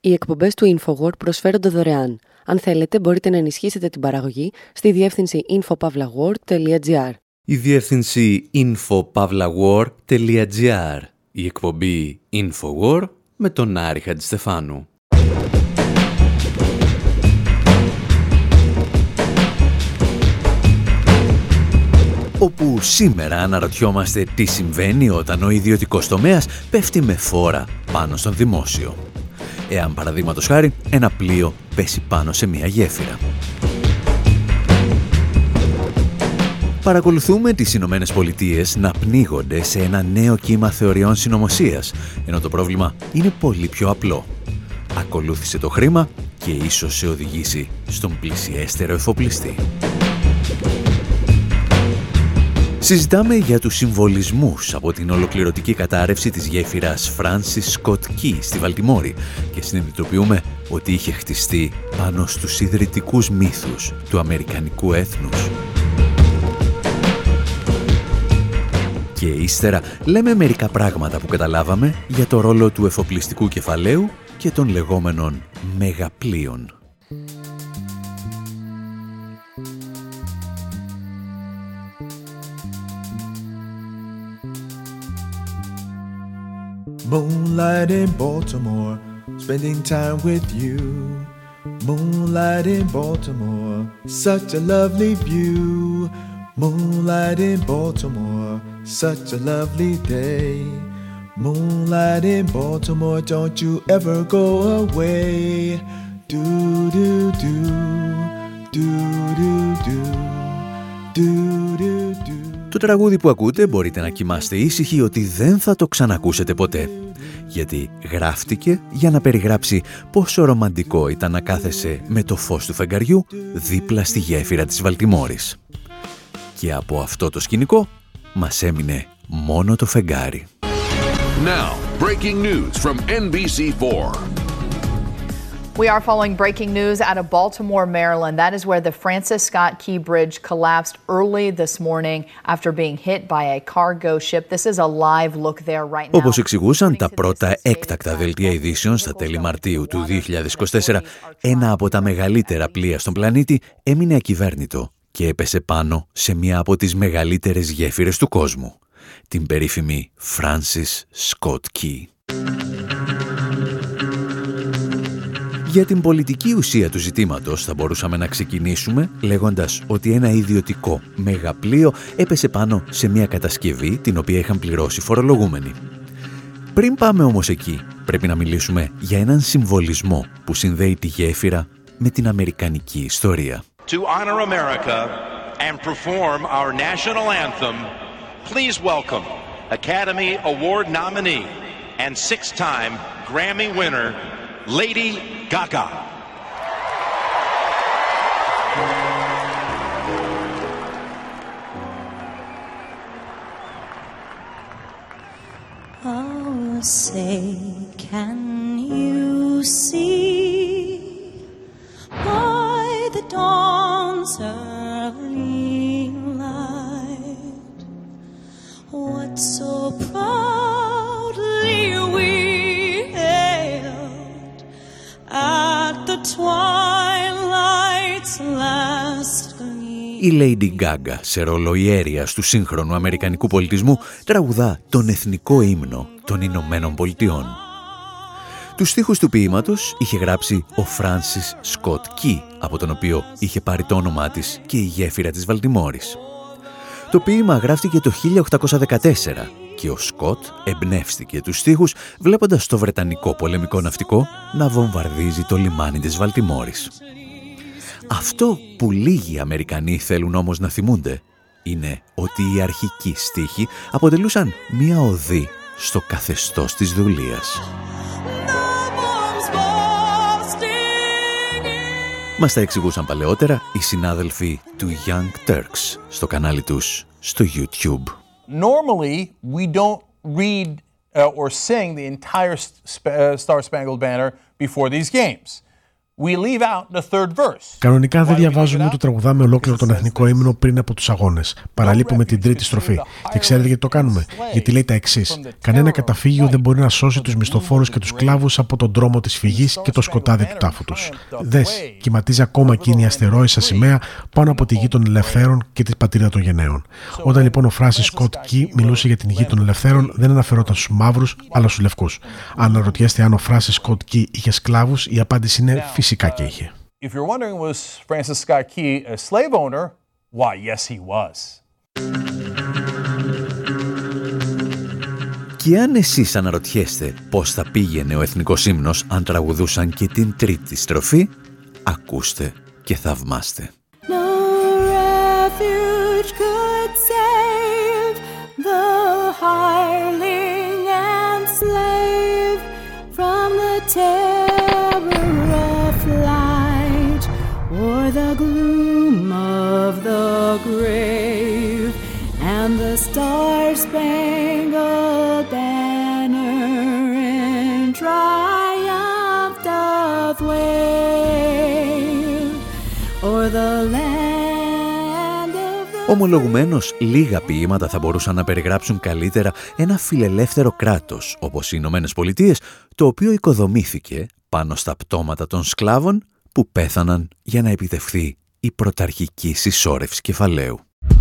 Οι εκπομπές του InfoWar προσφέρονται δωρεάν. Αν θέλετε, μπορείτε να ενισχύσετε την παραγωγή στη διεύθυνση infopavlagor.gr. Η διεύθυνση infopavlagor.gr. Η εκπομπή InfoWar με τον Άρη Χατζηστεφάνου. Όπου σήμερα αναρωτιόμαστε τι συμβαίνει όταν ο ιδιωτικός τομέας πέφτει με φόρα πάνω στον δημόσιο. Εάν παραδείγματος χάρη ένα πλοίο πέσει πάνω σε μια γέφυρα. Παρακολουθούμε τις Ηνωμένες Πολιτείες να πνίγονται σε ένα νέο κύμα θεωριών συνωμοσίας, ενώ το πρόβλημα είναι πολύ πιο απλό. Ακολούθησε το χρήμα και ίσως σε οδηγήσει στον πλησιέστερο εφοπλιστή. Συζητάμε για τους συμβολισμούς από την ολοκληρωτική κατάρρευση της γέφυρας Francis Scott Key στη Βαλτιμόρη και συνειδητοποιούμε ότι είχε χτιστεί πάνω στους ιδρυτικούς μύθους του αμερικανικού έθνους. Και ύστερα λέμε μερικά πράγματα που καταλάβαμε για το ρόλο του εφοπλιστικού κεφαλαίου και των λεγόμενων μεγαπλοίων. Moonlight in Baltimore, spending time with you. Moonlight in Baltimore, such a lovely view. Moonlight in Baltimore, such a lovely day. Moonlight in Baltimore, don't you ever go away. Do do do, do do do, do do do. Το τραγούδι που ακούτε μπορείτε να κοιμάστε ήσυχοι ότι δεν θα το ξανακούσετε ποτέ. Γιατί γράφτηκε για να περιγράψει πόσο ρομαντικό ήταν να κάθεσαι με το φως του φεγγαριού δίπλα στη γέφυρα της Βαλτιμόρης. Και από αυτό το σκηνικό μας έμεινε μόνο το φεγγάρι. Now, breaking news from NBC4. We are following breaking news out of Baltimore, Maryland. That is where the Francis Scott Key Bridge collapsed early this morning after being hit by a cargo ship. This is a live look there right now. Όπως εξηγούσαν τα πρώτα έκτακτα δελτία ειδήσεων στα τέλη Μαρτίου του 2024, ένα από τα μεγαλύτερα πλοία στον πλανήτη έμεινε ακυβέρνητο και έπεσε πάνω σε μία από τις μεγαλύτερες γέφυρες του κόσμου, την περίφημη Francis Scott Key. Για την πολιτική ουσία του ζητήματος θα μπορούσαμε να ξεκινήσουμε λέγοντας ότι ένα ιδιωτικό μεγαπλοίο έπεσε πάνω σε μια κατασκευή την οποία είχαν πληρώσει φορολογούμενοι. Πριν πάμε όμως εκεί, πρέπει να μιλήσουμε για έναν συμβολισμό που συνδέει τη γέφυρα με την αμερικανική ιστορία. To honor America and perform our national anthem, please welcome Academy Award nominee and 6-time Grammy winner Lady Gaga. Oh, say, can you see by the dawn's early light what so proudly we hailed at the twilight's last gleam? Η Lady Gaga, σε ρόλο ιέρειας του σύγχρονου αμερικανικού πολιτισμού, τραγουδά τον εθνικό ύμνο των Ηνωμένων Πολιτειών. Τους στίχους του ποίηματος είχε γράψει ο Francis Scott Key, από τον οποίο είχε πάρει το όνομά της και η γέφυρα της Βαλτιμόρης. Το ποίημα γράφτηκε το 1814 και ο Σκοτ εμπνεύστηκε τους στίχους βλέποντας το βρετανικό πολεμικό ναυτικό να βομβαρδίζει το λιμάνι της Βαλτιμόρης. Αυτό που λίγοι Αμερικανοί θέλουν όμως να θυμούνται είναι ότι οι αρχικοί στίχοι αποτελούσαν μία οδή στο καθεστώς της δουλείας. Μας τα εξηγούσαν παλαιότερα οι συνάδελφοι του Young Turks στο κανάλι τους στο YouTube. Normally, we don't read or sing the entire Star Spangled Banner before these games. we leave out the third verse. Κανονικά δεν διαβάζουμε ούτε τραγουδάμε ολόκληρο τον εθνικό ύμνο πριν από τους αγώνες. Παραλείπουμε την τρίτη στροφή. Και ξέρετε γιατί το κάνουμε? Γιατί λέει τα εξής: κανένα καταφύγιο δεν μπορεί να σώσει τους μισθοφόρους και τους σκλάβους από τον δρόμο της φυγής και το σκοτάδι του τάφου τους. Δες, κυματίζει ακόμα εκείνη η αστερόησα σημαία πάνω από τη γη των ελευθέρων και τη πατρίδα των γενναίων. Όταν λοιπόν ο Φράνσις Σκοτ Κι μιλούσε για την γη των ελευθέρων, δεν αναφερόταν στους μαύρους, αλλά στους λευκούς. Αν αναρωτιέστε αν ο Φράνσις Σκοτ Κι είχε σκλάβους, η απάντηση είναι φυσικά και είχε. If you're wondering, was Francis Scott Key a slave owner? Why, yes, he was. Και αν εσείς αναρωτιέστε πώς θα πήγαινε ο εθνικός ύμνος αν τραγουδούσαν και την τρίτη στροφή, ακούστε και θαυμάστε. No refuge could save the hireling and slave from the terror of flight or the gloom of the grave and the star-spangled banner in triumph doth wave o'er the land of the... Ομολογουμένως, λίγα ποίηματα θα μπορούσαν να περιγράψουν καλύτερα ένα φιλελεύθερο κράτος, όπως οι Ηνωμένες Πολιτείες, το οποίο οικοδομήθηκε πάνω στα πτώματα των σκλάβων που πέθαναν για να επιτευχθεί η πρωταρχική συσσόρευση κεφαλαίου.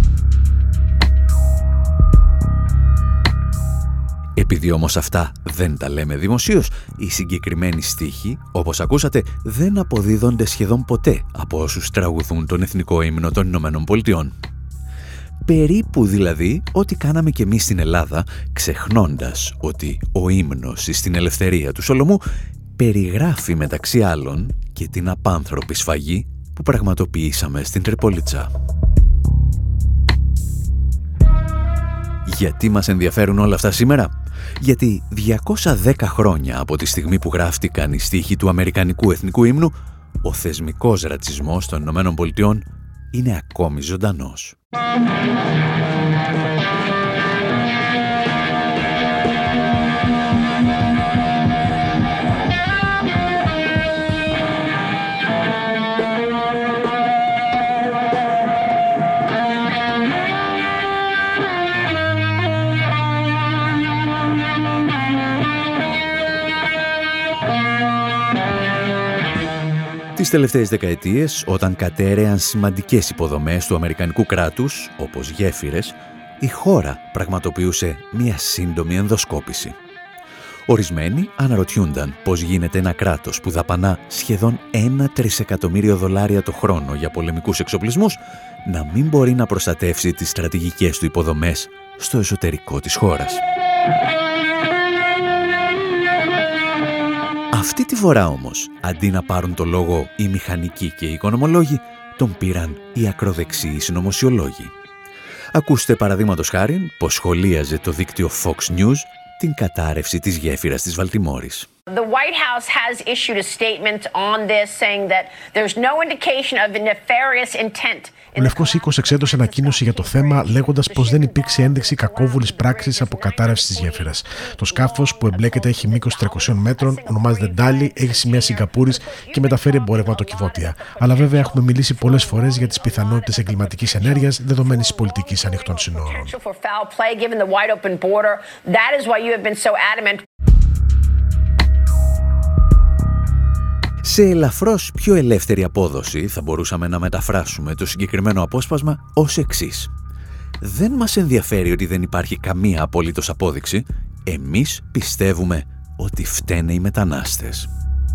Επειδή όμως αυτά δεν τα λέμε δημοσίως, οι συγκεκριμένοι στίχοι, όπως ακούσατε, δεν αποδίδονται σχεδόν ποτέ από όσους τραγουδούν τον εθνικό ύμνο των Ηνωμένων Πολιτειών. Περίπου δηλαδή ό,τι κάναμε κι εμείς στην Ελλάδα, ξεχνώντας ότι ο ύμνος στην ελευθερία του Σολομού περιγράφει μεταξύ άλλων και την απάνθρωπη σφαγή που πραγματοποιήσαμε στην Τρυπολίτσα. Γιατί μας ενδιαφέρουν όλα αυτά σήμερα? Γιατί 210 χρόνια από τη στιγμή που γράφτηκαν οι στίχοι του Αμερικανικού Εθνικού Ύμνου, ο θεσμικός ρατσισμός των Ηνωμένων Πολιτειών είναι ακόμη ζωντανός. Τις τελευταίες δεκαετίες, όταν κατέρεαν σημαντικές υποδομές του Αμερικανικού κράτους, όπως γέφυρες, η χώρα πραγματοποιούσε μία σύντομη ενδοσκόπηση. Ορισμένοι αναρωτιούνταν πώς γίνεται ένα κράτος που δαπανά σχεδόν $1 τρισεκατομμύριο το χρόνο για πολεμικούς εξοπλισμούς να μην μπορεί να προστατεύσει τις στρατηγικές του υποδομές στο εσωτερικό της χώρας. Αυτή τη φορά όμως, αντί να πάρουν το λόγο οι μηχανικοί και οι οικονομολόγοι, τον πήραν οι ακροδεξιοί συνωμοσιολόγοι. Ακούστε παραδείγματος χάριν πως σχολίαζε το δίκτυο Fox News την κατάρρευση της γέφυρας της Βαλτιμόρης. The White House has issued a statement on this saying that there's no indication of a nefarious intent. Ο Λευκός Οίκος εξέδωσε ανακοίνωση για το θέμα, λέγοντας πως δεν υπήρξε ένδειξη κακόβουλης πράξης από κατάρρευση της γέφυρας. Το σκάφος που εμπλέκεται έχει μήκος 300 μέτρων, ονομάζεται Ντάλι, έχει σημαία Σιγκαπούρης και μεταφέρει εμπορευματοκιβώτια. Αλλά βέβαια έχουμε μιλήσει πολλές φορές για τις πιθανότητες εγκληματικής ενέργειας δεδομένης της πολιτικής ανοιχτών συνόρων. Σε ελαφρώς πιο ελεύθερη απόδοση θα μπορούσαμε να μεταφράσουμε το συγκεκριμένο απόσπασμα ως εξής. Δεν μας ενδιαφέρει ότι δεν υπάρχει καμία απολύτως απόδειξη. Εμείς πιστεύουμε ότι φταίνε οι μετανάστες.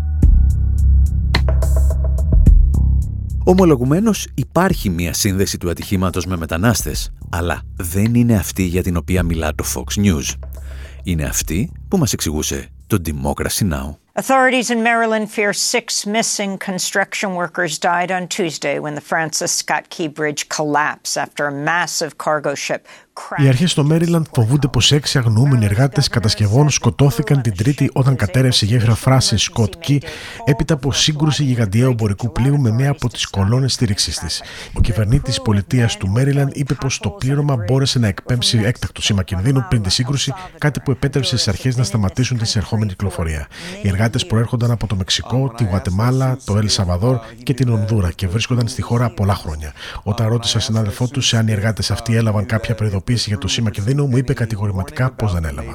Ομολογουμένως υπάρχει μία σύνδεση του ατυχήματος με μετανάστες, αλλά δεν είναι αυτή για την οποία μιλά το Fox News. Είναι αυτή που μας εξηγούσε το Democracy Now! Authorities in Maryland fear 6 missing construction workers died on Tuesday when the Francis Scott Key Bridge collapsed after a massive cargo ship Οι αρχές στο Μέριλαντ φοβούνται πως 6 αγνοούμενοι εργάτες κατασκευών σκοτώθηκαν την Τρίτη όταν κατέρευσε η γέφυρα Francis Scott Key έπειτα από σύγκρουση γιγαντιαίου εμπορικού πλοίου με μία από τις κολόνες στήριξής της. Ο κυβερνήτης της πολιτείας του Μέριλαντ είπε πως το πλήρωμα μπόρεσε να εκπέμψει έκτακτο σήμα κινδύνου πριν τη σύγκρουση, κάτι που επέτρεψε στις αρχές να σταματήσουν την εισερχόμενη κυκλοφορία. Οι εργάτες προέρχονταν από το Μεξικό, τη Γουατεμάλα, το Ελ Σαλβαδόρ και την Ονδούρα και βρίσκονταν στη χώρα πολλά χρόνια. Όταν ρώτησα συνάδελφό του εάν οι εργάτες αυτοί έλαβαν κάποια προειδοποίηση για το σήμα κινδύνου, μου είπε κατηγορηματικά πως δεν έλαβαν.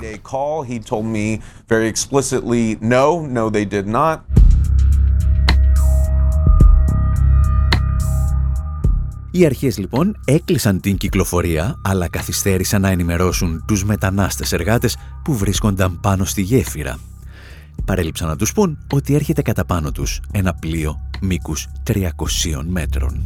Οι αρχές λοιπόν έκλεισαν την κυκλοφορία, αλλά καθυστέρησαν να ενημερώσουν τους μετανάστες εργάτες που βρίσκονταν πάνω στη γέφυρα. Παρέλειψαν να τους πούν ότι έρχεται κατά πάνω τους ένα πλοίο μήκους 300 μέτρων.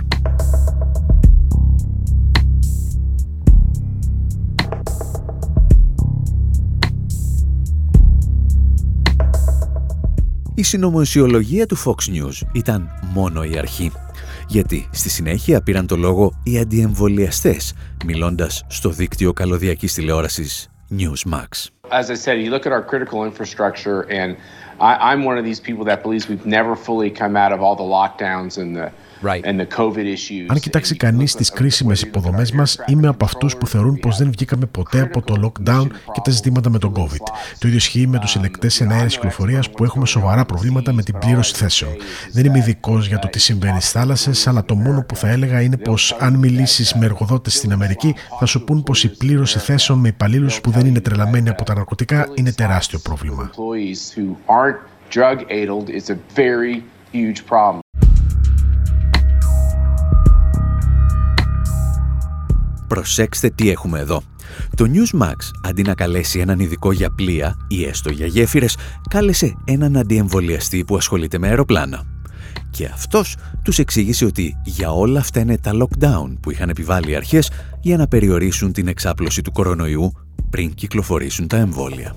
Η συνωμοσιολογία του Fox News ήταν μόνο η αρχή, γιατί στη συνέχεια πήραν το λόγο οι αντιεμβολιαστές, μιλώντας στο δίκτυο καλωδιακής τηλεόρασης Newsmax. As I said, you look at our critical infrastructure, and I'm one of these people that believes we've never fully come out of all the lockdowns and the COVID issues. Αν κοιτάξει κανείς τις κρίσιμες υποδομές μας, είμαι από αυτούς που θεωρούν πως δεν βγήκαμε ποτέ από το lockdown και τα ζητήματα με τον COVID. Το ίδιο ισχύει με τους ελεκτές εναέρειας κυκλοφορίας που έχουμε σοβαρά προβλήματα με την πλήρωση θέσεων. Δεν είμαι ειδικός για το τι συμβαίνει στις θάλασσες, αλλά το μόνο που θα έλεγα είναι πως αν μιλήσεις με εργοδότες στην Αμερική, θα σου πούν πως η πλήρωση θέσεων με υπαλλήλους που δεν είναι τρελαμένοι από τα ναρκωτικά είναι τεράστιο πρόβλημα. Προσέξτε τι έχουμε εδώ. Το Newsmax, αντί να καλέσει έναν ειδικό για πλοία ή έστω για γέφυρες, κάλεσε έναν αντιεμβολιαστή που ασχολείται με αεροπλάνα. Και αυτός τους εξήγησε ότι για όλα αυτά είναι τα lockdown που είχαν επιβάλει οι αρχές για να περιορίσουν την εξάπλωση του κορονοϊού πριν κυκλοφορήσουν τα εμβόλια.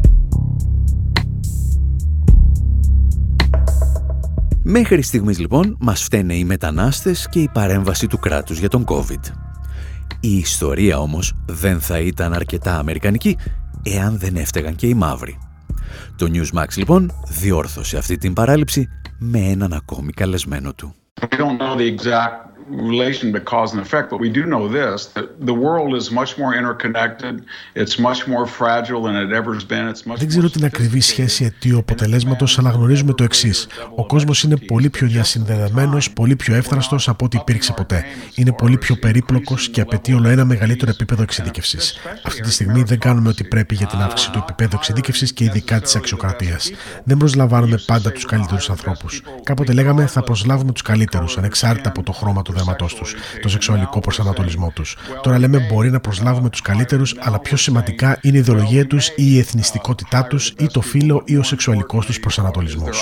Μέχρι στιγμής λοιπόν μας φταίνε οι μετανάστες και η παρέμβαση του κράτους για τον COVID. Η ιστορία όμως δεν θα ήταν αρκετά αμερικανική εάν δεν έφταιγαν και οι μαύροι. Το Newsmax λοιπόν διόρθωσε αυτή την παράληψη με έναν ακόμη καλεσμένο του. relation but cause and effect, but we do know this, that the world is much more interconnected, it's much more fragile than it ever has been. Δεν ξέρω την ακριβή σχέση αιτίου-αποτελέσματος, αλλά γνωρίζουμε το εξής. Ο κόσμος είναι πολύ πιο διασυνδεδεμένος, πολύ πιο εύθραστος από ό,τι υπήρξε ποτέ. Είναι πολύ πιο περίπλοκος και απαιτεί όλο ένα μεγαλύτερο επίπεδο εξειδίκευσης. Αυτή τη στιγμή δεν κάνουμε ό,τι πρέπει για την αύξηση του επίπεδου εξειδίκευσης και ειδικά της αξιοκρατίας. Δεν προσλαμβάνουμε πάντα τους καλύτερους ανθρώπους. Κάποτε λέγαμε θα προσλάβουμε τους καλύτερους, ανεξάρτητα από το χρώμα του δέρματός τους, το σεξουαλικό προσανατολισμό τους. Τώρα λέμε μπορεί να προσλάβουμε τους καλύτερους, αλλά πιο σημαντικά είναι η ιδεολογία τους ή η εθνιστικότητά τους ή το φύλο ή ο σεξουαλικός τους προσανατολισμός.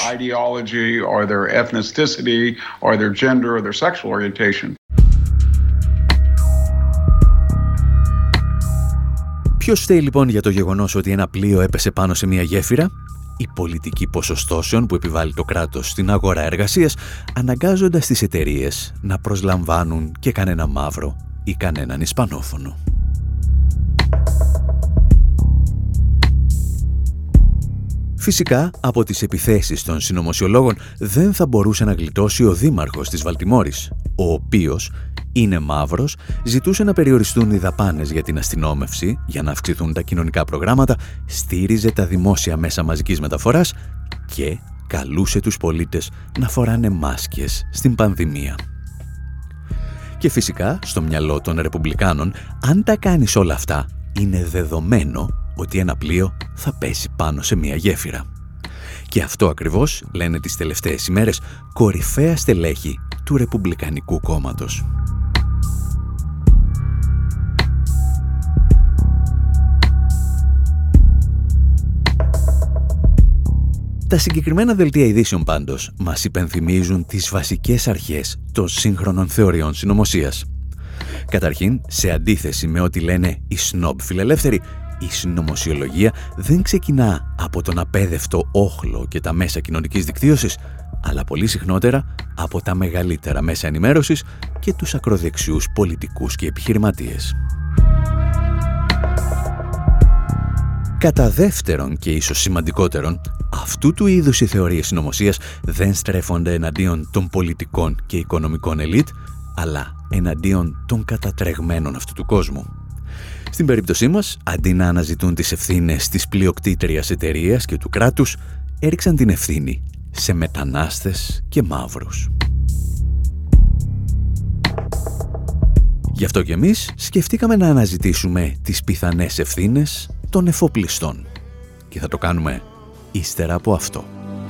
Ποιος φταίει λοιπόν για το γεγονός ότι ένα πλοίο έπεσε πάνω σε μια γέφυρα? Η πολιτική ποσοστώσεων που επιβάλλει το κράτος στην αγορά εργασίας, αναγκάζοντας τις εταιρείες να προσλαμβάνουν και κανένα μαύρο ή κανέναν Ισπανόφωνο. Φυσικά, από τις επιθέσεις των συνωμοσιολόγων δεν θα μπορούσε να γλιτώσει ο δήμαρχος της Βαλτιμόρης, ο οποίος είναι μαύρος, ζητούσε να περιοριστούν οι δαπάνες για την αστυνόμευση, για να αυξηθούν τα κοινωνικά προγράμματα, στήριζε τα δημόσια μέσα μαζικής μεταφοράς και καλούσε τους πολίτες να φοράνε μάσκες στην πανδημία. Και φυσικά, στο μυαλό των Ρεπουμπλικάνων, αν τα κάνεις όλα αυτά, είναι δεδομένο ότι ένα πλοίο θα πέσει πάνω σε μια γέφυρα. Και αυτό ακριβώς λένε τις τελευταίες ημέρες κορυφαία στελέχη του Ρεπουμπλικανικού κόμματος. Τα συγκεκριμένα δελτία ειδήσεων πάντως μας υπενθυμίζουν τις βασικές αρχές των σύγχρονων θεωριών συνωμοσίας. Καταρχήν, σε αντίθεση με ό,τι λένε οι σνόμπ φιλελεύθεροι, η συνωμοσιολογία δεν ξεκινά από τον απέδευτο όχλο και τα μέσα κοινωνικής δικτύωσης, αλλά πολύ συχνότερα από τα μεγαλύτερα μέσα ενημέρωσης και τους ακροδεξιούς πολιτικούς και επιχειρηματίες. Κατά δεύτερον και ίσως σημαντικότερον, αυτού του είδους οι θεωρίες συνωμοσίας δεν στρέφονται εναντίον των πολιτικών και οικονομικών ελίτ, αλλά εναντίον των κατατρεγμένων αυτού του κόσμου. Στην περίπτωσή μας, αντί να αναζητούν τις ευθύνες της πλειοκτήτριας εταιρείας και του κράτους, έριξαν την ευθύνη σε μετανάστες και μαύρους. Γι' αυτό και εμείς σκεφτήκαμε να αναζητήσουμε τις πιθανές ευθύνες των εφοπλιστών. Και θα το κάνουμε ύστερα από αυτό.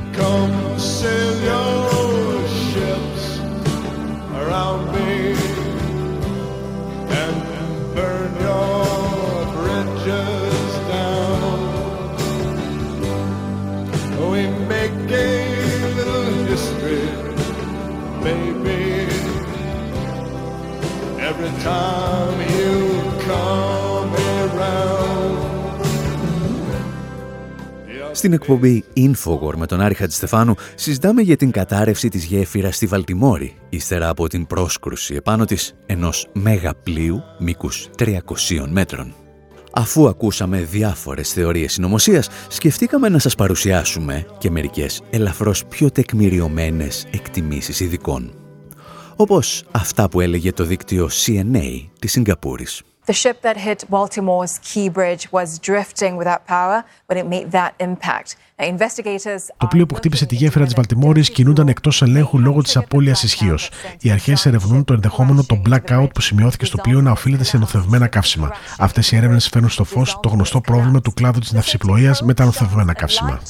Στην εκπομπή Infowar με τον Άρη Χατζηστεφάνου συζητάμε για την κατάρρευση της γέφυρας στη Βαλτιμόρη, ύστερα από την πρόσκρουση επάνω της ενός μεγαπλοίου μήκους 300 μέτρων. Αφού ακούσαμε διάφορες θεωρίες συνωμοσίας, σκεφτήκαμε να σας παρουσιάσουμε και μερικές ελαφρώς πιο τεκμηριωμένες εκτιμήσεις ειδικών. Όπως αυτά που έλεγε το δίκτυο CNA της Σιγκαπούρης. The ship that hit Baltimore's Key Bridge was drifting without power when it made that impact. Το πλοίο που χτύπησε τη γέφυρα της Βαλτιμόρης κινούνταν εκτός ελέγχου λόγω της απώλειας ισχύως. Οι αρχές ερευνούν το ενδεχόμενο το blackout που σημειώθηκε στο πλοίο να οφείλεται σε νοθευμένα καύσιμα. Αυτές οι έρευνες φέρνουν στο φως το γνωστό πρόβλημα του κλάδου της ναυσιπλοείας με τα νοθευμένα καύσιμα.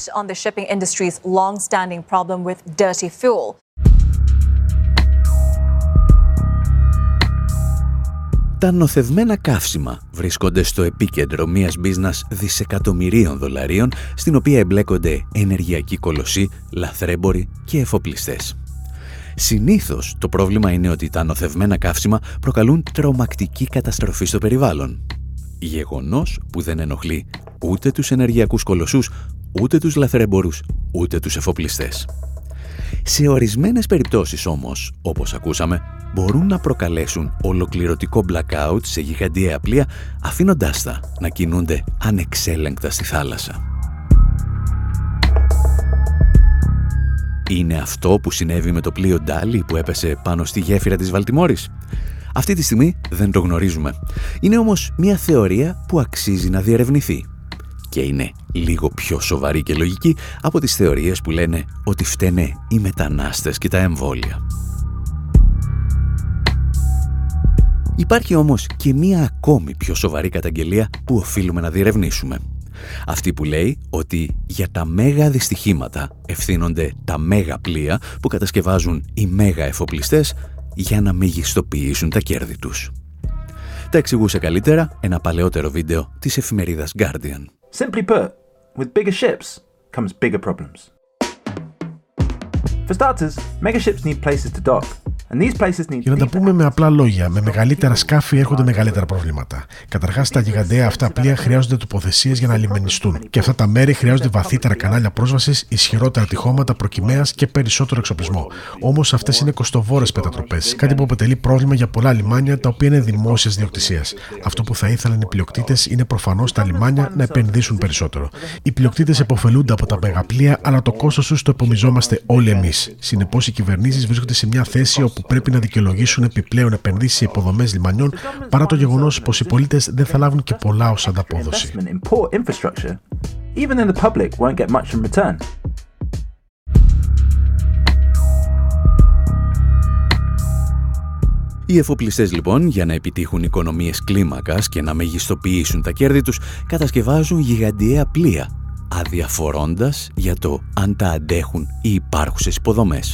Τα νοθευμένα καύσιμα βρίσκονται στο επίκεντρο μιας μπίζνας δισεκατομμυρίων δολαρίων, στην οποία εμπλέκονται ενεργειακοί κολοσσοί, λαθρέμποροι και εφοπλιστές. Συνήθως το πρόβλημα είναι ότι τα νοθευμένα καύσιμα προκαλούν τρομακτική καταστροφή στο περιβάλλον. Γεγονός που δεν ενοχλεί ούτε τους ενεργειακούς κολοσσούς, ούτε τους λαθρέμπορους, ούτε τους εφοπλιστές. Σε ορισμένες περιπτώσεις όμως, όπως ακούσαμε, μπορούν να προκαλέσουν ολοκληρωτικό blackout σε γιγαντιαία πλοία, αφήνοντάς τα να κινούνται ανεξέλεγκτα στη θάλασσα. Είναι αυτό που συνέβη με το πλοίο Ντάλι που έπεσε πάνω στη γέφυρα της Βαλτιμόρης? Αυτή τη στιγμή δεν το γνωρίζουμε. Είναι όμως μια θεωρία που αξίζει να διερευνηθεί. Και είναι λίγο πιο σοβαρή και λογική από τις θεωρίες που λένε ότι φταίνε οι μετανάστες και τα εμβόλια. Υπάρχει όμως και μία ακόμη πιο σοβαρή καταγγελία που οφείλουμε να διερευνήσουμε. Αυτή που λέει ότι για τα μέγα δυστυχήματα ευθύνονται τα μέγα πλοία που κατασκευάζουν οι μέγα εφοπλιστές για να μεγιστοποιήσουν τα κέρδη τους. Τα εξηγούσε καλύτερα ένα παλαιότερο βίντεο της εφημερίδας Guardian. Simply put, with bigger ships comes bigger problems. For starters, mega ships need places to dock. Για να τα πούμε με απλά λόγια, με μεγαλύτερα σκάφη έρχονται μεγαλύτερα προβλήματα. Καταρχάς, τα γιγανταία αυτά πλοία χρειάζονται τοποθεσίες για να λιμενιστούν. Και αυτά τα μέρη χρειάζονται βαθύτερα κανάλια πρόσβασης, ισχυρότερα τυχώματα προκυμαίας και περισσότερο εξοπλισμό. Όμως αυτές είναι κοστοβόρες μετατροπές, κάτι που αποτελεί πρόβλημα για πολλά λιμάνια τα οποία είναι δημόσιας διοκτησίας. Αυτό που θα ήθελαν οι πλειοκτήτες είναι προφανώς τα λιμάνια να επενδύσουν περισσότερο. Οι πλειοκτήτες επωφελούνται από τα μεγαπλοία, αλλά το κόστος τους το επομιζόμαστε όλοι εμείς. Συνεπώς, οι κυβερνήσεις βρίσκονται σε μια θέση όπου πρέπει να δικαιολογήσουν επιπλέον επενδύσεις σε υποδομές λιμανιών, παρά το γεγονός πως οι πολίτες δεν θα λάβουν και πολλά ως ανταπόδοση. Οι εφοπλιστές λοιπόν, για να επιτύχουν οικονομίες κλίμακας και να μεγιστοποιήσουν τα κέρδη τους, κατασκευάζουν γιγαντιαία πλοία, αδιαφορώντας για το αν τα αντέχουν οι υπάρχουσες υποδομές.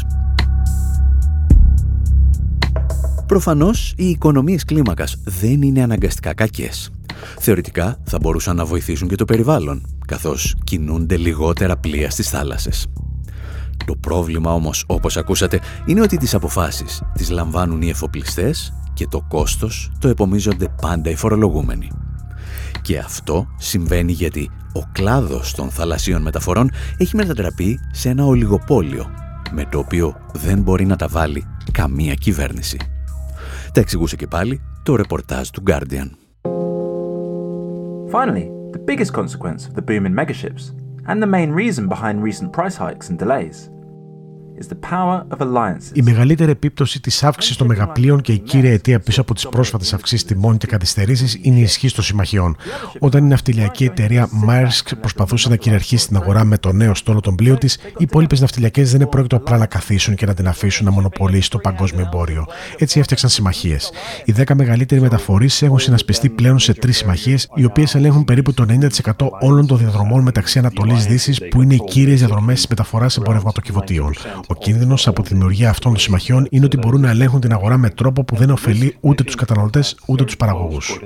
Προφανώς, οι οικονομίες κλίμακας δεν είναι αναγκαστικά κακές. Θεωρητικά θα μπορούσαν να βοηθήσουν και το περιβάλλον, καθώς κινούνται λιγότερα πλοία στις θάλασσες. Το πρόβλημα όμως, όπως ακούσατε, είναι ότι τις αποφάσεις τις λαμβάνουν οι εφοπλιστές και το κόστος το επομίζονται πάντα οι φορολογούμενοι. Και αυτό συμβαίνει γιατί ο κλάδος των θαλασσίων μεταφορών έχει μετατραπεί σε ένα ολιγοπόλιο, με το οποίο δεν μπορεί να τα βάλει καμία κυβέρνηση. Τα εξηγούσε και πάλι το ρεπορτάζ του Guardian. Finally, The biggest consequence of the boom in megaships, and the main reason behind recent price hikes and delays, is the power of alliances. Η μεγαλύτερη επίπτωση της αύξησης των μεγαπλοίων και η κύρια αιτία πίσω από τις πρόσφατες αυξήσεις τιμών και καθυστερήσεις είναι η ισχύ των συμμαχιών. Όταν η ναυτιλιακή εταιρεία Maersk προσπαθούσε να κυριαρχήσει στην αγορά με το νέο στόλο των πλοίων της, οι υπόλοιπες ναυτιλιακές δεν επρόκειτο απλά να καθίσουν και να την αφήσουν να μονοπολίσει το παγκόσμιο εμπόριο. Έτσι έφτιαξαν συμμαχίες. Οι 10 μεγαλύτεροι μεταφορείς έχουν συνασπιστεί πλέον σε 3 συμμαχίες, οι οποίες ελέγχουν περίπου το 90% όλων των διαδρομών μεταξύ Ανατολής-Δύσης, που είναι οι κύριες διαδρομές της μεταφοράς εμπορευματοκιβωτίων. Ο κίνδυνος από τη δημιουργία αυτών των συμμαχιών είναι ότι μπορούν να ελέγχουν την αγορά με τρόπο που δεν ωφελεί ούτε τους καταναλωτές ούτε τους παραγωγούς.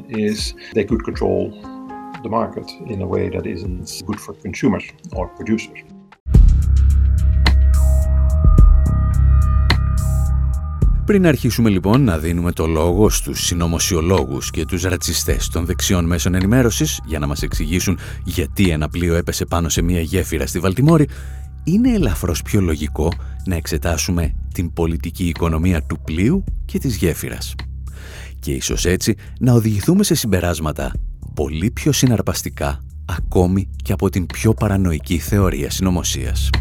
Πριν αρχίσουμε λοιπόν να δίνουμε το λόγο στους συνωμοσιολόγους και τους ρατσιστές των δεξιών μέσων ενημέρωσης για να μας εξηγήσουν γιατί ένα πλοίο έπεσε πάνω σε μια γέφυρα στη Βαλτιμόρη, είναι ελαφρώς πιο λογικό να εξετάσουμε την πολιτική οικονομία του πλοίου και της γέφυρας. Και ίσως έτσι να οδηγηθούμε σε συμπεράσματα πολύ πιο συναρπαστικά ακόμη και από την πιο παρανοϊκή θεωρία συνωμοσίας.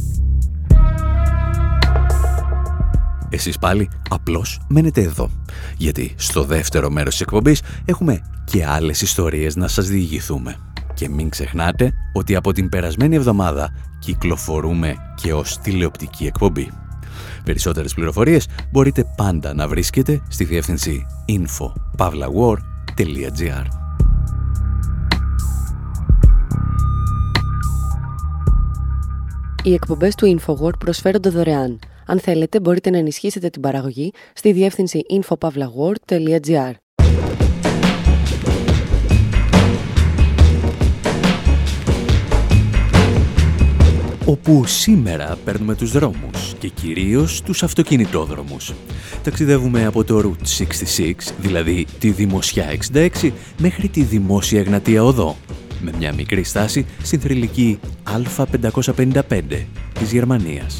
Εσείς πάλι απλώς μένετε εδώ, γιατί στο δεύτερο μέρος της εκπομπής έχουμε και άλλες ιστορίες να σας διηγηθούμε. Και μην ξεχνάτε ότι από την περασμένη εβδομάδα κυκλοφορούμε και ως τηλεοπτική εκπομπή. Περισσότερες πληροφορίες μπορείτε πάντα να βρίσκετε στη διεύθυνση info.pavlawar.gr. Οι εκπομπές του InfoWar προσφέρονται δωρεάν. Αν θέλετε μπορείτε να ενισχύσετε την παραγωγή στη διεύθυνση info.pavlawar.gr. Όπου σήμερα παίρνουμε τους δρόμους και κυρίως τους αυτοκινητόδρομους. Ταξιδεύουμε από το Route 66, δηλαδή τη Δημοσιά 66, μέχρι τη Δημόσια Εγνατία Οδό, με μια μικρή στάση στην θρυλική Α555 της Γερμανίας.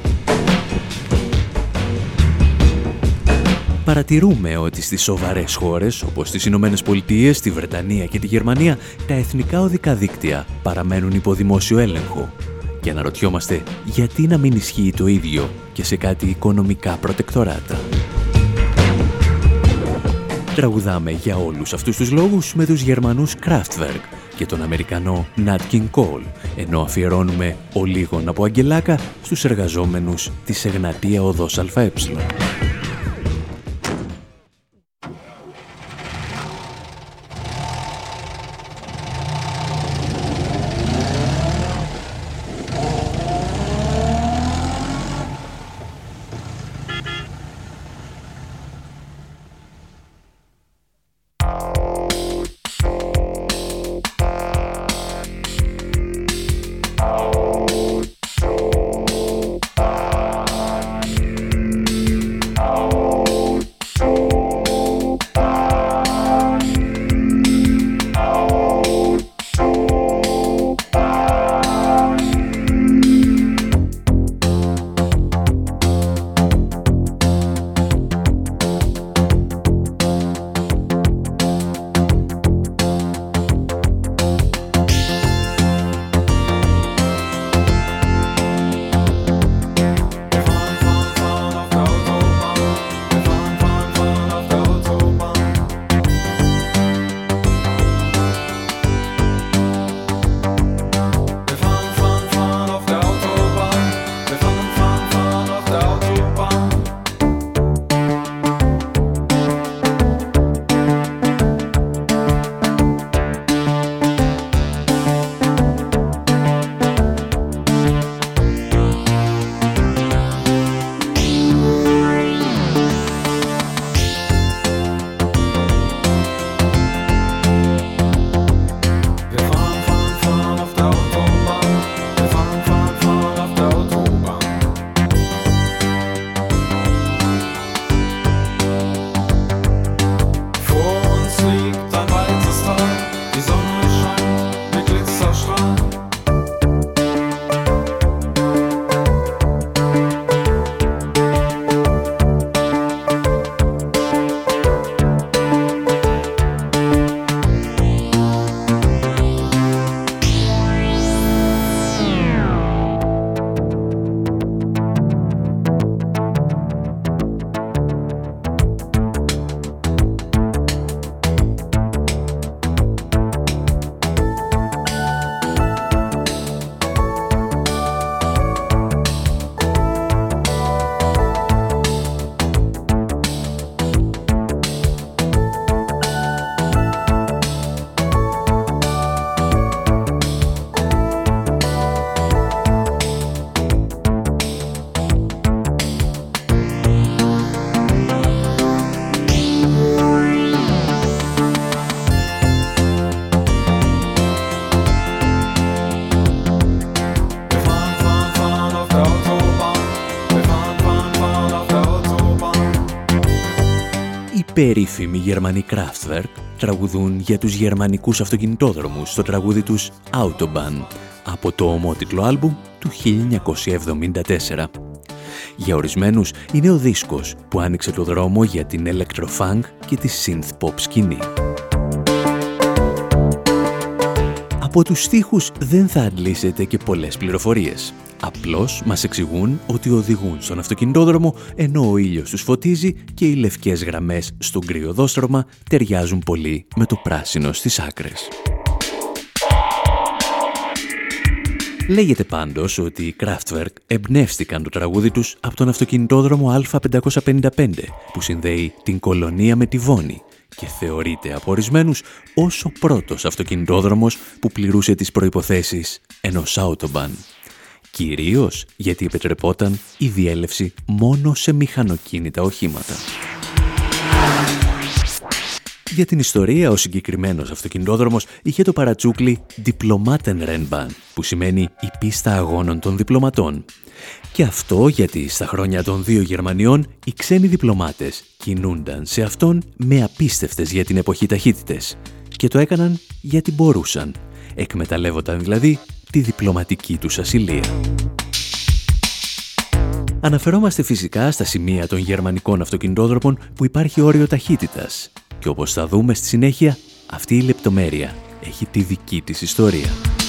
Παρατηρούμε ότι στις σοβαρές χώρες, όπως στις Ηνωμένες Πολιτείες, τη Βρετανία και τη Γερμανία, τα εθνικά οδικά δίκτυα παραμένουν υπό δημόσιο έλεγχο. Και αναρωτιόμαστε γιατί να μην ισχύει το ίδιο και σε κάτι οικονομικά προτεκτοράτα. Τραγουδάμε για όλους αυτούς τους λόγους με τους Γερμανούς Kraftwerk και τον Αμερικανό Nat King Cole, ενώ αφιερώνουμε ο λίγον από αγγελάκα στους εργαζόμενους της Εγνατία Οδός ΑΕ. περίφημοι Γερμανοί Kraftwerk τραγουδούν για τους γερμανικούς αυτοκινητόδρομους στο τραγούδι τους Autobahn από το ομότιτλο άλμπουμ του 1974. Για ορισμένους είναι ο δίσκος που άνοιξε το δρόμο για την electro-funk και τη synth-pop σκηνή. Από τους στίχους δεν θα αντλήσετε και πολλές πληροφορίες. Απλώς μας εξηγούν ότι οδηγούν στον αυτοκινητόδρομο ενώ ο ήλιος τους φωτίζει και οι λευκές γραμμές στο γκριοδόστρωμα ταιριάζουν πολύ με το πράσινο στις άκρες. Λέγεται πάντως ότι οι Kraftwerk εμπνεύστηκαν το τραγούδι τους από τον αυτοκινητόδρομο Α555 που συνδέει την Κολωνία με τη Βόνη και θεωρείται από ορισμένους ως ο πρώτος αυτοκινητόδρομος που πληρούσε τις προϋποθέσεις ενός Autobahn. Κυρίως γιατί επιτρεπόταν η διέλευση μόνο σε μηχανοκίνητα οχήματα. Για την ιστορία, ο συγκεκριμένος αυτοκινητόδρομος είχε το παρατσούκλι Diplomatenrennbahn, που σημαίνει η πίστα αγώνων των διπλωματών. Και αυτό γιατί στα χρόνια των δύο Γερμανιών οι ξένοι διπλωμάτες κινούνταν σε αυτόν με απίστευτες για την εποχή ταχύτητες. Και το έκαναν γιατί μπορούσαν. Εκμεταλλεύονταν δηλαδή τη διπλωματική τους ασυλία. Αναφερόμαστε φυσικά στα σημεία των γερμανικών αυτοκινητόδρομων που υπάρχει όριο ταχύτητας. Και όπως θα δούμε στη συνέχεια, αυτή η λεπτομέρεια έχει τη δική της ιστορία.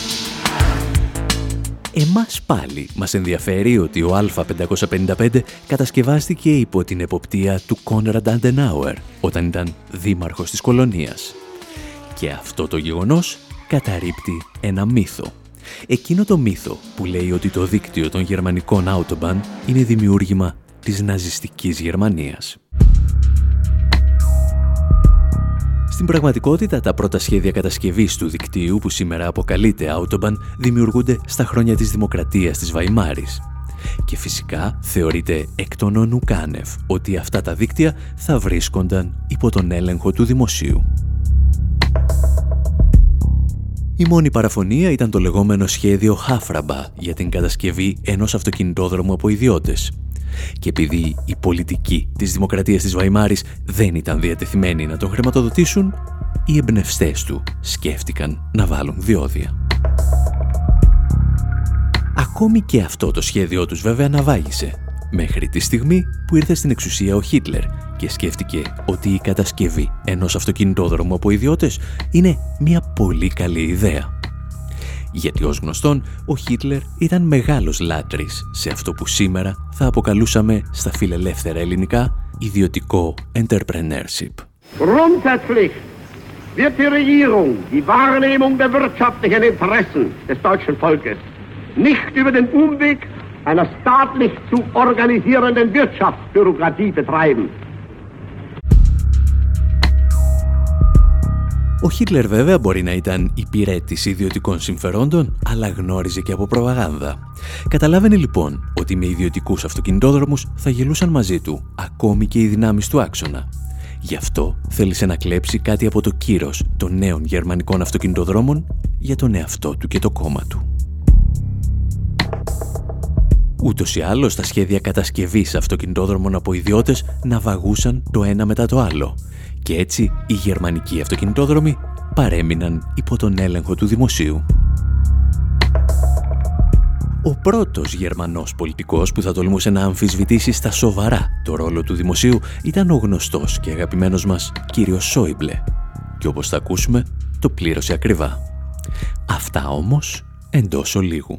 Εμάς πάλι μας ενδιαφέρει ότι ο Α555 κατασκευάστηκε υπό την εποπτεία του Konrad Adenauer όταν ήταν δήμαρχος της Κολωνίας. Και αυτό το γεγονός καταρρίπτει ένα μύθο. Εκείνο το μύθο που λέει ότι το δίκτυο των γερμανικών Autobahn είναι δημιούργημα της ναζιστικής Γερμανίας. Στην πραγματικότητα, τα πρώτα σχέδια κατασκευής του δικτύου, που σήμερα αποκαλείται Autobahn, δημιουργούνται στα χρόνια της Δημοκρατίας της Βαϊμάρης. Και φυσικά θεωρείται εκ των όνου κάνευ ότι αυτά τα δίκτυα θα βρίσκονταν υπό τον έλεγχο του δημοσίου. Η μόνη παραφωνία ήταν το λεγόμενο σχέδιο Hafraba για την κατασκευή ενός αυτοκινητόδρομου από ιδιώτες. Και επειδή οι πολιτικοί της Δημοκρατίας της Βαϊμάρης δεν ήταν διατεθειμένοι να τον χρηματοδοτήσουν, οι εμπνευστές του σκέφτηκαν να βάλουν διόδια. Ακόμη και αυτό το σχέδιό τους βέβαια ναυάγησε, μέχρι τη στιγμή που ήρθε στην εξουσία ο Χίτλερ και σκέφτηκε ότι η κατασκευή ενός αυτοκινητόδρομου από ιδιώτες είναι μια πολύ καλή ιδέα. Γιατί ως γνωστόν, ο Χίτλερ ήταν μεγάλος λάτρης σε αυτό που σήμερα θα αποκαλούσαμε στα φιλελεύθερα ελληνικά ιδιωτικό entrepreneurship. Grundsätzlich wird die Regierung die Wahrnehmung der wirtschaftlichen Interessen des deutschen Volkes nicht über den Umweg einer staatlich zu organisierenden Wirtschaftsbürokratie betreiben. Ο Χίτλερ βέβαια μπορεί να ήταν υπηρέτης ιδιωτικών συμφερόντων, αλλά γνώριζε και από προπαγάνδα. Καταλάβαινε λοιπόν ότι με ιδιωτικούς αυτοκινητόδρομους θα γελούσαν μαζί του, ακόμη και οι δυνάμεις του άξονα. Γι' αυτό θέλησε να κλέψει κάτι από το κύρος των νέων γερμανικών αυτοκινητοδρόμων για τον εαυτό του και το κόμμα του. Ούτως ή άλλως, τα σχέδια κατασκευής αυτοκινητόδρομων από ιδιώτες ναυαγούσαν το ένα μετά το άλλο. Και έτσι οι γερμανικοί αυτοκινητόδρομοι παρέμειναν υπό τον έλεγχο του δημοσίου. Ο πρώτος Γερμανός πολιτικός που θα τολμούσε να αμφισβητήσει στα σοβαρά το ρόλο του δημοσίου ήταν ο γνωστός και αγαπημένος μας κύριος Σόιμπλε. Και όπως θα ακούσουμε, το πλήρωσε ακριβά. Αυτά όμως εντός ολίγου.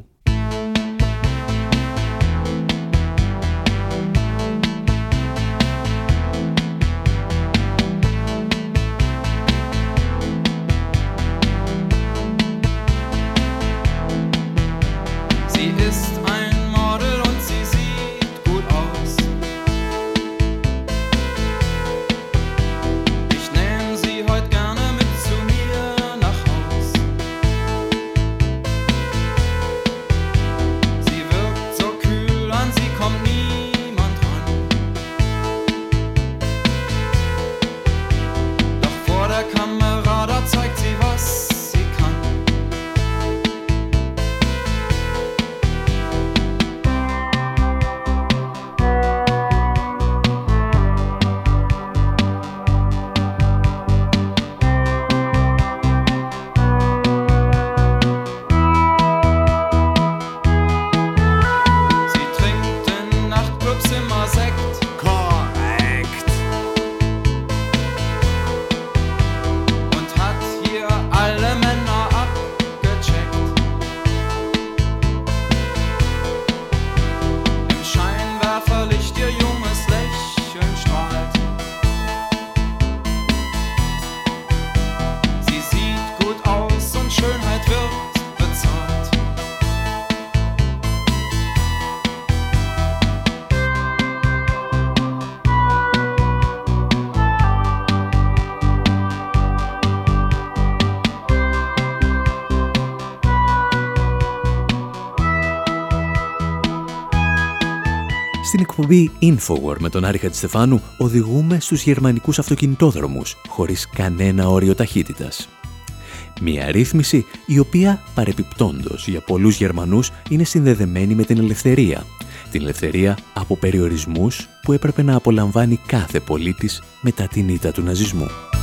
Στην εκπομπή Infowar με τον Άρη Χατζηστεφάνου οδηγούμε στους γερμανικούς αυτοκινητόδρομους χωρίς κανένα όριο ταχύτητας. Μια ρύθμιση η οποία παρεπιπτόντως για πολλούς Γερμανούς είναι συνδεδεμένη με την ελευθερία. Την ελευθερία από περιορισμούς που έπρεπε να απολαμβάνει κάθε πολίτης μετά την ήττα του ναζισμού.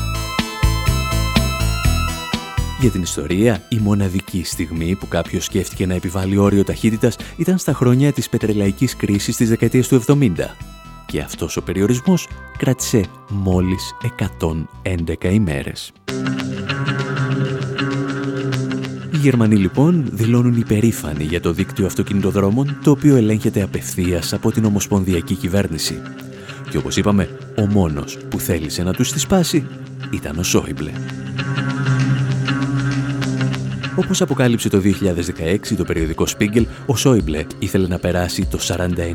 Για την ιστορία, η μοναδική στιγμή που κάποιος σκέφτηκε να επιβάλλει όριο ταχύτητας ήταν στα χρόνια της πετρελαϊκής κρίσης της δεκαετίας του 70. Και αυτός ο περιορισμός κράτησε μόλις 111 ημέρες. Οι Γερμανοί λοιπόν δηλώνουν υπερήφανοι για το δίκτυο αυτοκινητοδρόμων, το οποίο ελέγχεται απευθείας από την ομοσπονδιακή κυβέρνηση. Και όπως είπαμε, ο μόνος που θέλησε να τους τη σπάσει ήταν ο Σόιμπλε. Όπως αποκάλυψε το 2016 το περιοδικό Spiegel, ο Σόιμπλε ήθελε να περάσει το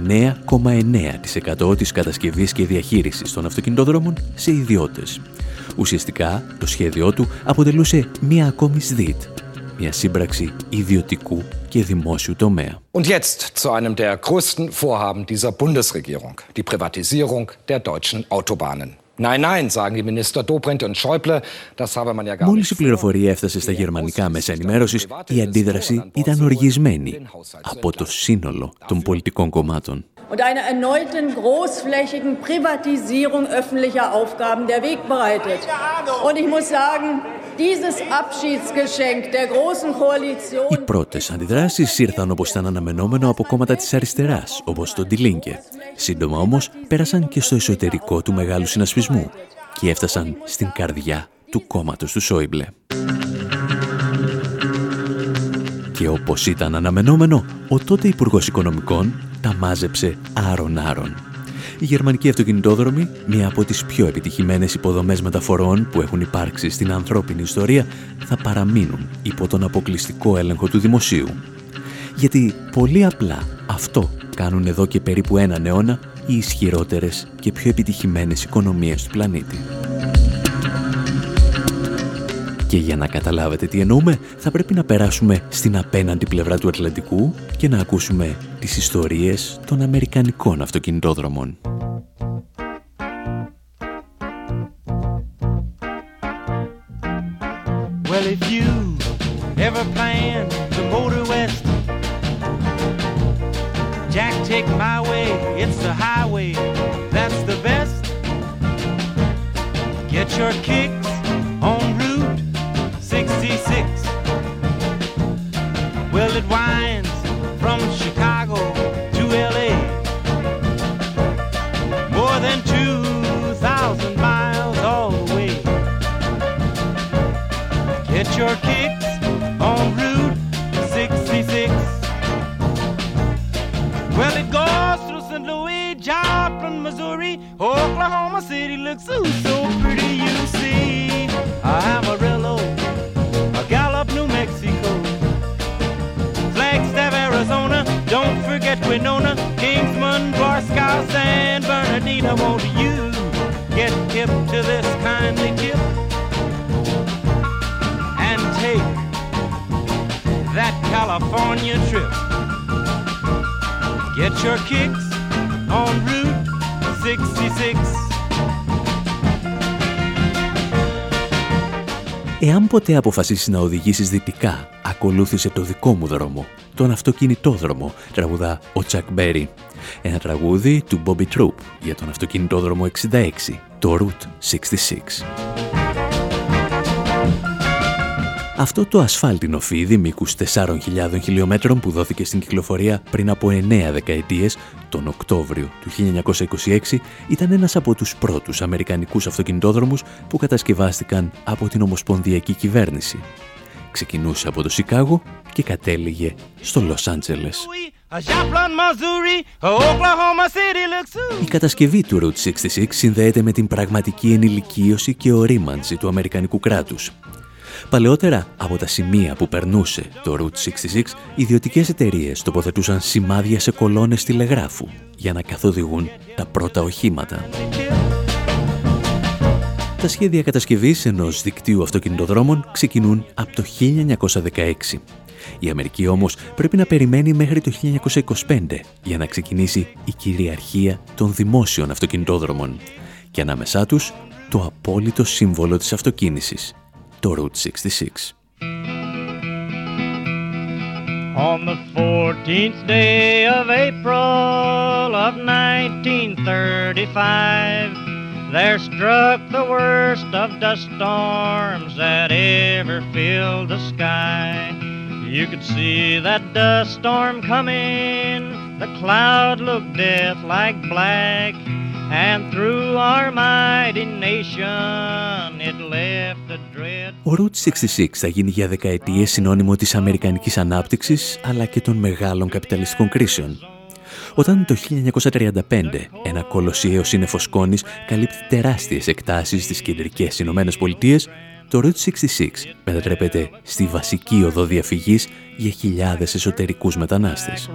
49,9% της κατασκευής και διαχείρισης των αυτοκινητοδρόμων σε ιδιώτες. Ουσιαστικά, το σχέδιό του αποτελούσε μία ακόμη ΣΔΙΤ, μια σύμπραξη ιδιωτικού και δημόσιου τομέα. Und jetzt zu einem der größten Vorhaben dieser Bundesregierung, die Privatisierung der deutschen Autobahnen. Nein, nein, sagen die Minister Dobrindt und Schäuble, das habe man ja gar nicht. Μόλις η πληροφορία έφτασε στα γερμανικά μέσα ενημέρωσης, η αντίδραση ήταν οργισμένη από το σύνολο των πολιτικών κομμάτων. Und einer erneuten großflächigen Privatisierung öffentlicher Aufgaben der Weg bereitet. Und ich muss sagen, dieses Abschiedsgeschenk der großen Koalition. Οι πρώτες αντιδράσεις ήρθαν όπως ήταν αναμενόμενο από κόμματα της αριστεράς, όπως το Die Linke. Σύντομα όμως πέρασαν και στο εσωτερικό του μεγάλου συνασπισμού και έφτασαν στην καρδιά του κόμματος του Σόιμπλε. Και όπως ήταν αναμενόμενο, ο τότε Υπουργός Οικονομικών τα μάζεψε άρον-άρον. Οι γερμανικοί αυτοκινητόδρομοι, μία από τις πιο επιτυχημένες υποδομές μεταφορών που έχουν υπάρξει στην ανθρώπινη ιστορία, θα παραμείνουν υπό τον αποκλειστικό έλεγχο του δημοσίου. Γιατί πολύ απλά αυτό κάνουν εδώ και περίπου έναν αιώνα οι ισχυρότερες και πιο επιτυχημένες οικονομίες του πλανήτη. Και για να καταλάβετε τι εννοούμε, θα πρέπει να περάσουμε στην απέναντι πλευρά του Ατλαντικού και να ακούσουμε τις ιστορίες των αμερικανικών αυτοκινητόδρομων. Well, if you ever plan to motor west, Jack, take my way, it's the highway, that's the best. Get your kicks on Route 66. Well, it winds from Chicago to LA, more than 2,000 miles all the way. Get your kicks on Route 66. Well, it goes through St. Louis, Joplin, Missouri, Oklahoma City looks so pretty, you see. Amarillo, Gallup, New Mexico, Flagstaff, Arizona, don't forget Winona, Kingsman, Barstow, San Bernardino. Won't you get hip to this kindly tip and take that California trip? Get your kicks on Route 66. Εάν ποτέ αποφασίσεις να οδηγήσεις δυτικά, ακολούθησε το δικό μου δρόμο, τον αυτοκινητόδρομο, τραγουδά ο Τσακ Μπέρι. Ένα τραγούδι του Bobby Troop για τον αυτοκινητόδρομο 66, το Route 66. Αυτό το ασφάλτινο φίδι μήκους 4.000 χιλιόμετρων που δόθηκε στην κυκλοφορία πριν από 9 δεκαετίες, τον Οκτώβριο του 1926, ήταν ένας από τους πρώτους αμερικανικούς αυτοκινητόδρομους που κατασκευάστηκαν από την Ομοσπονδιακή Κυβέρνηση. Ξεκινούσε από το Σικάγο και κατέληγε στο Λος Άντζελες. Η κατασκευή του Route 66 συνδέεται με την πραγματική ενηλικίωση και ορίμανση του αμερικανικού κράτους. Παλαιότερα, από τα σημεία που περνούσε το Route 66, ιδιωτικές εταιρείες τοποθετούσαν σημάδια σε κολόνες τηλεγράφου για να καθοδηγούν τα πρώτα οχήματα. Τα σχέδια κατασκευής ενός δικτύου αυτοκινητοδρόμων ξεκινούν από το 1916. Η Αμερική όμως πρέπει να περιμένει μέχρι το 1925 για να ξεκινήσει η κυριαρχία των δημόσιων αυτοκινητόδρομων και ανάμεσά τους το απόλυτο σύμβολο της αυτοκίνησης, το Route 66. On the 14th day of April of 1935, there struck the worst of dust storms that ever filled the sky. You could see that dust storm coming, the cloud looked death-like black, and through our mighty nation it left a dread. Ο Route 66 θα γίνει για δεκαετίες συνώνυμο της αμερικανικής ανάπτυξης αλλά και των μεγάλων καπιταλιστικών κρίσεων. Όταν το 1935 ένα κολοσσιαίο σύννεφο σκόνης καλύπτει τεράστιες εκτάσεις στις κεντρικές Ηνωμένες Πολιτείες, το Route 66 μετατρέπεται στη βασική οδό διαφυγής για χιλιάδες εσωτερικούς μετανάστες.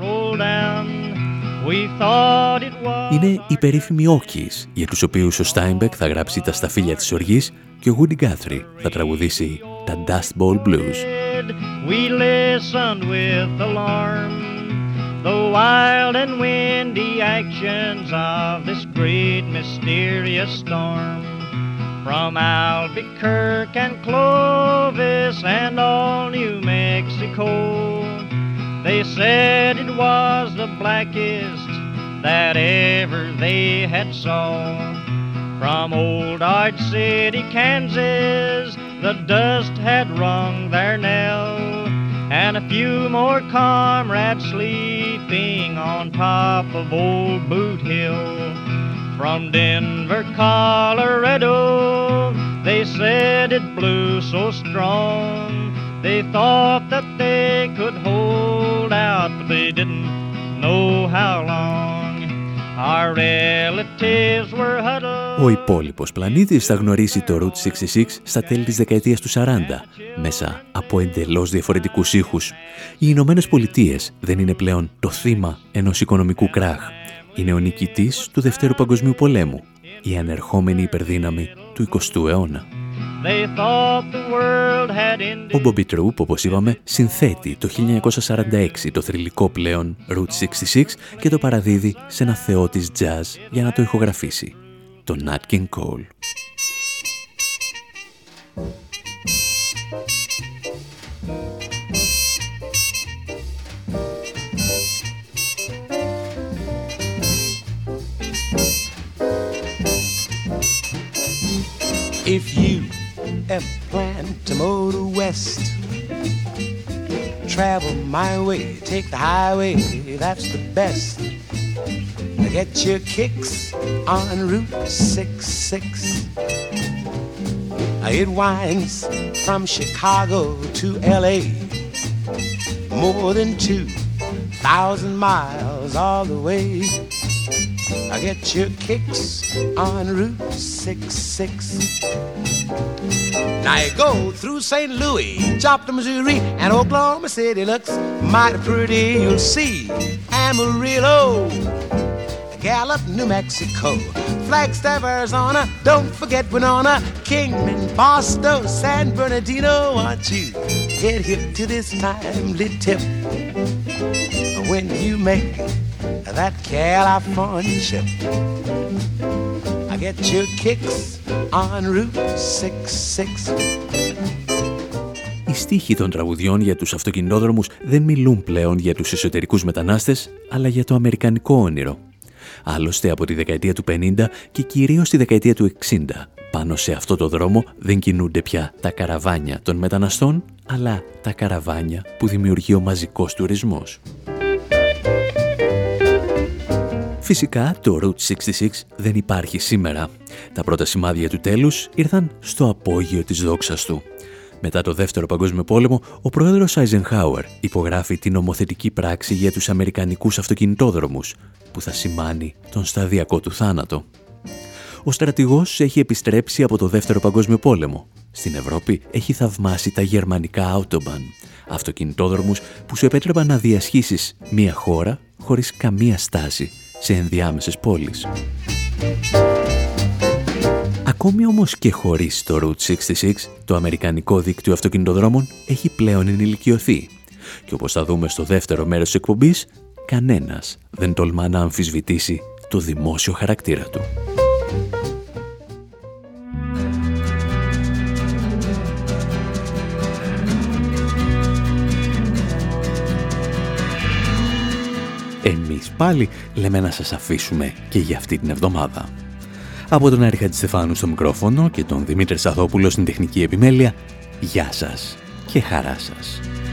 Είναι οι περίφημοι Όκιes, για τους οποίους ο Steinbeck θα γράψει τα σταφύλια της οργής και ο Woody Guthrie θα τραγουδήσει τα Dust Bowl Blues. We listened with alarm, the wild and windy actions of this great mysterious storm. From Albuquerque and Clovis and all New Mexico, they said it was the blackest that ever they had saw. From old Dodge City, Kansas, the dust had rung their knell, and a few more comrades sleeping on top of old Boot Hill. From Denver, Colorado, they said it blew so strong, they thought that they could hold out, but they didn't know how long. Our relatives were huddled. Ο υπόλοιπος πλανήτης θα γνωρίσει το Route 66 στα τέλη της δεκαετίας του 40, μέσα από εντελώς διαφορετικούς ήχους. Οι Ηνωμένες Πολιτείες δεν είναι πλέον το θύμα ενός οικονομικού κράχ. Είναι ο νικητής του Δευτέρου Παγκοσμίου Πολέμου, η ανερχόμενη υπερδύναμη του 20ου αιώνα. Ο Bobby Troup, όπως είπαμε, συνθέτει το 1946 το θρυλικό πλέον Route 66 και το παραδίδει σε ένα θεό της jazz για να το ηχογραφήσει, τον Nat King Cole. If you ever plan to motor west, travel my way, take the highway, that's the best. Get your kicks on Route 66. It winds from Chicago to LA, more than 2,000 miles all the way. Get your kicks on Route 66. Now you go through St. Louis, Joplin, Missouri, and Oklahoma City looks mighty pretty. You'll see Amarillo, Gallup, New Mexico, Flagstaff, Arizona. Don't forget Winona, Kingman, Boston, San Bernardino. Want you get hip to this timely tip when you make that California trip. I get your kicks on Route 66. Οι στίχοι των τραγουδιών για τους αυτοκινητόδρομους δεν μιλούν πλέον για τους εσωτερικούς μετανάστες, αλλά για το αμερικανικό όνειρο. Άλλωστε από τη δεκαετία του 50 και κυρίως τη δεκαετία του 60, πάνω σε αυτό το δρόμο δεν κινούνται πια τα καραβάνια των μεταναστών, αλλά τα καραβάνια που δημιουργεί ο μαζικός τουρισμός. Φυσικά, το Route 66 δεν υπάρχει σήμερα. Τα πρώτα σημάδια του τέλους ήρθαν στο απόγειο της δόξας του. Μετά το Δεύτερο Παγκόσμιο Πόλεμο, ο πρόεδρος Eisenhower υπογράφει την νομοθετική πράξη για τους αμερικανικούς αυτοκινητόδρομους, που θα σημάνει τον σταδιακό του θάνατο. Ο στρατηγός έχει επιστρέψει από το Δεύτερο Παγκόσμιο Πόλεμο. Στην Ευρώπη έχει θαυμάσει τα γερμανικά Autobahn, αυτοκινητόδρομους που σου επέτρεπαν να διασχίσεις μία χώρα χωρίς καμία στάση σε ενδιάμεσες πόλεις. Ακόμη όμως και χωρίς το Route 66, το αμερικανικό δίκτυο αυτοκινητοδρόμων έχει πλέον ενηλικιωθεί. Και όπως θα δούμε στο δεύτερο μέρος της εκπομπής, κανένας δεν τολμά να αμφισβητήσει το δημόσιο χαρακτήρα του. Εμείς πάλι λέμε να σας αφήσουμε και για αυτή την εβδομάδα. Από τον Άρη Χατζηστεφάνου στο μικρόφωνο και τον Δημήτρη Σαθόπουλο στην τεχνική επιμέλεια, γεια σας και χαρά σας.